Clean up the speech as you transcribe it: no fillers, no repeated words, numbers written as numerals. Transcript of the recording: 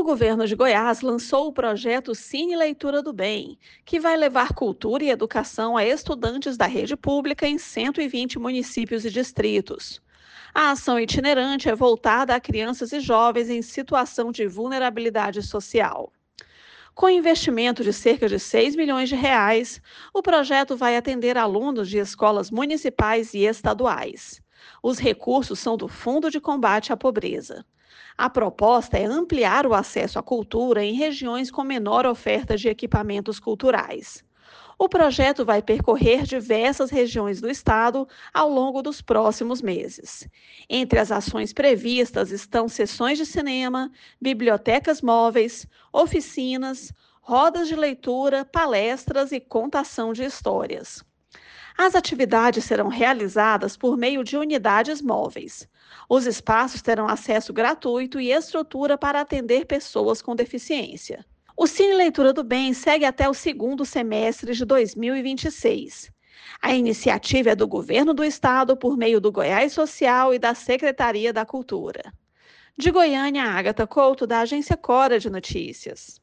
O governo de Goiás lançou o projeto Cine Leitura do Bem, que vai levar cultura e educação a estudantes da rede pública em 120 municípios e distritos. A ação itinerante é voltada a crianças e jovens em situação de vulnerabilidade social. Com investimento de cerca de 6 milhões de reais, o projeto vai atender alunos de escolas municipais e estaduais. Os recursos são do Fundo de Combate à Pobreza. A proposta é ampliar o acesso à cultura em regiões com menor oferta de equipamentos culturais. O projeto vai percorrer diversas regiões do estado ao longo dos próximos meses. Entre as ações previstas estão sessões de cinema, bibliotecas móveis, oficinas, rodas de leitura, palestras e contação de histórias. As atividades serão realizadas por meio de unidades móveis. Os espaços terão acesso gratuito e estrutura para atender pessoas com deficiência. O Cine Leitura do Bem segue até o segundo semestre de 2026. A iniciativa é do Governo do Estado por meio do Goiás Social e da Secretaria da Cultura. De Goiânia, Ágata Couto, da Agência Cora de Notícias.